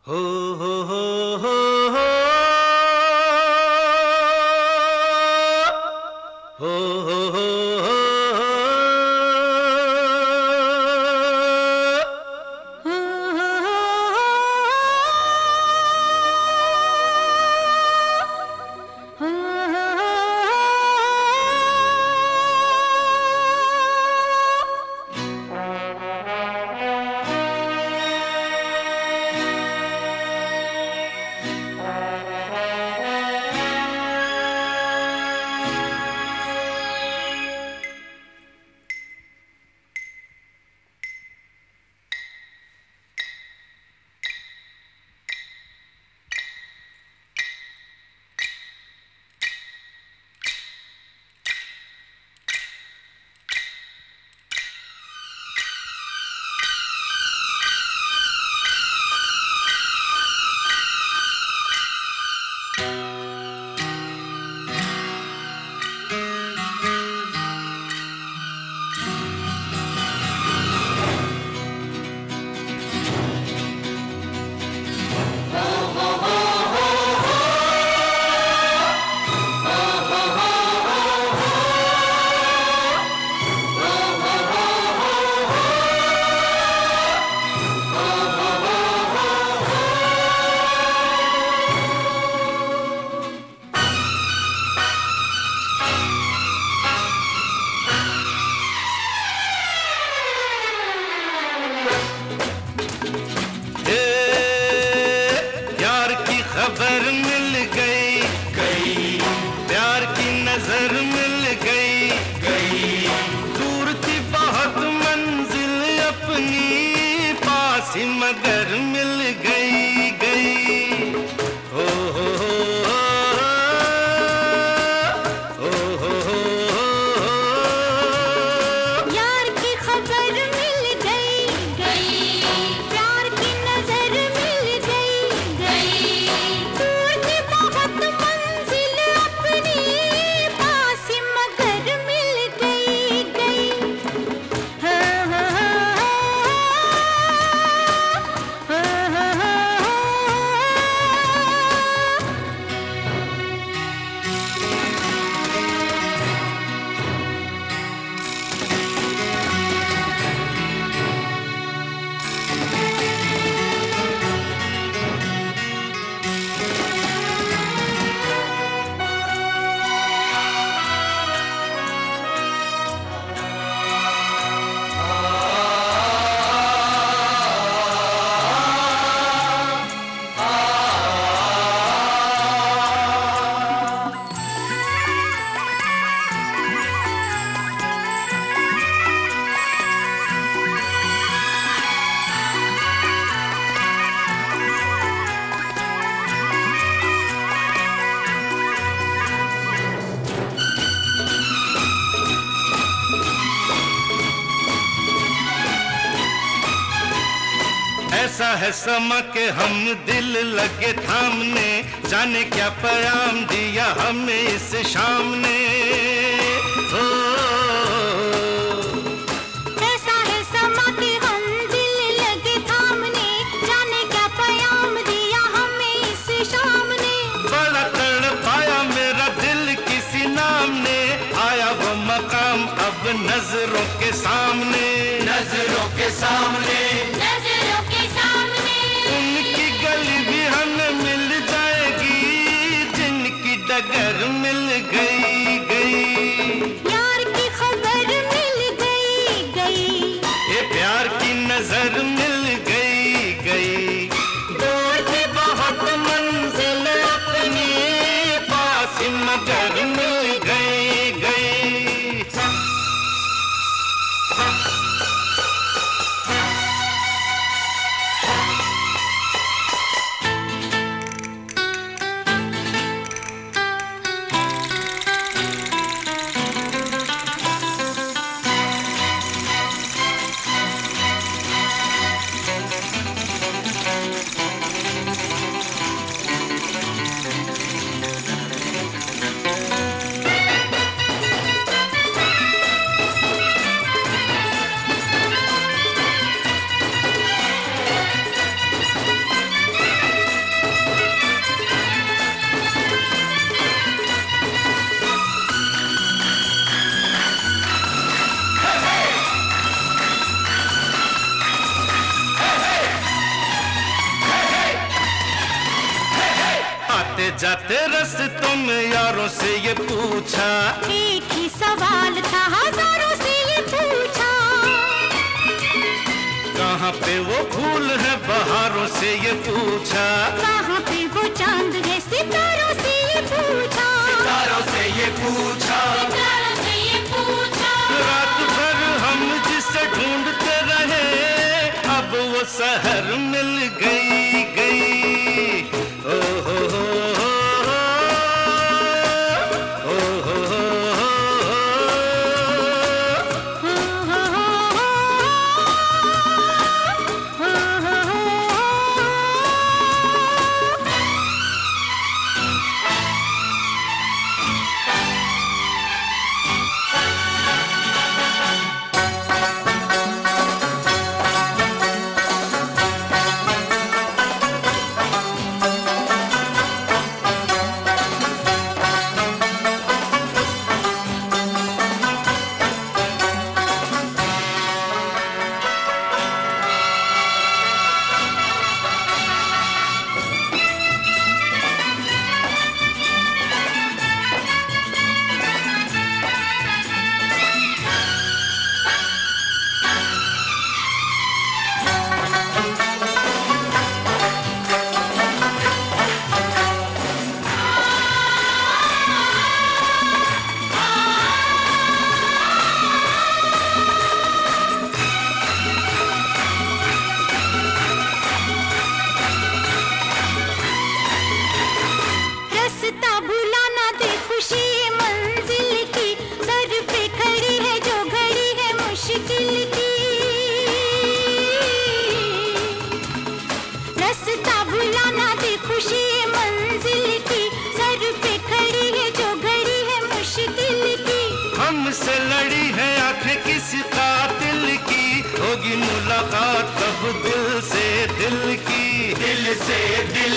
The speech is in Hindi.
हो हो हो हो हो हो हो हो खबर मिल गई गई, प्यार की नजर मिल गई गई, दूर थी बहुत मंजिल अपनी, पास ही मगर मिल गई गई। हो हो हो ऐसा है समा के हम दिल लगे थामने, जाने क्या पैगाम दिया हमें इस शाम ने। हो ऐसा है समा के हम दिल लगे थामने, जाने क्या पैगाम दिया हमें इस शाम ने। बड़ा तड़पाया मेरा दिल किसी नाम ने, आया वो मकाम अब नजरों के सामने, नजरों के सामने, नजरों के सामने। उनकी गली भी हमें मिल जाएगी, जिनकी डगर मिल गई गई। जाते रस्तों में यारों से ये पूछा, एक ही सवाल था हजारों से ये पूछा, कहाँ पे वो फूल है बहारों से ये पूछा, कहाँ पे वो चांद है सितारों से ये पूछा, सितारों से ये पूछा। सितारों से ये पूछा। रात भर हम जिसे ढूंढते रहे, अब वो शहर मिल गई गई। ओ हो हो हो ओ हो हो हमसे लड़ी है आंखें किसी कातिल की, होगी मुलाकात तब दिल से दिल की, दिल से दिल